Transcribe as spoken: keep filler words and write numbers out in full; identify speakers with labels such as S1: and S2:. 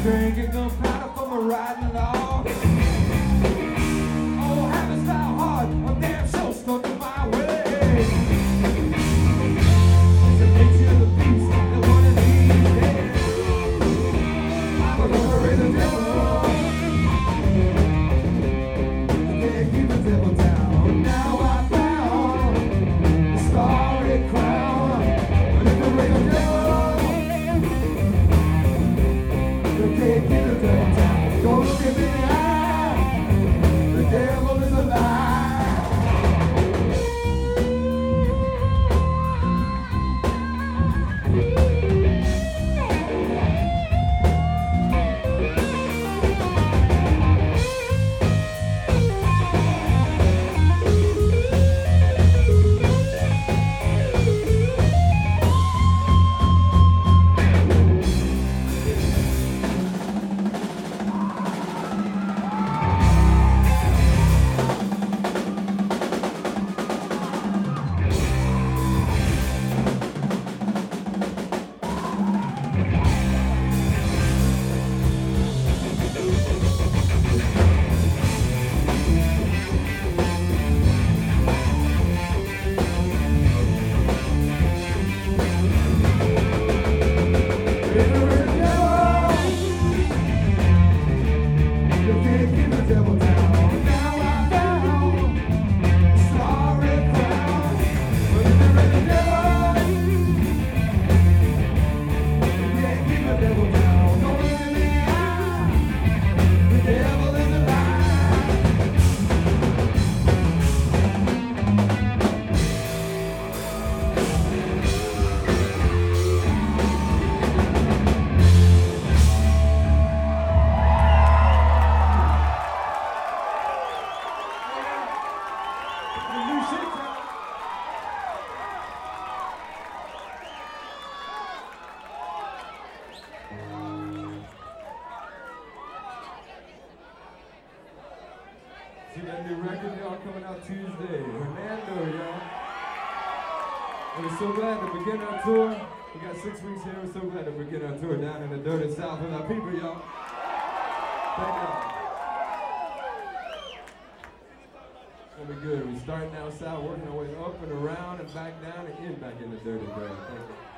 S1: Drinking gunpowder for my riding along. Oh, having style hard, I'm damn sure stuck in my way. It's the nature of the beast that one of these days I'm gonna raise the devil. Can't keep the devil down. Now I found the starry crown. But if I raise the devil, can't keep the devil down. Don't look at me in the eye. The devil is a lie. See that new record, y'all, coming out Tuesday. Hernando, y'all. And we're so glad to begin our tour. We got six weeks here. We're so glad to begin our tour down in the dirty South with our people, y'all. Thank y'all. It's gonna be good. We're starting out south, working our way up and around and back down and in back in the dirty, dirty. Thank you.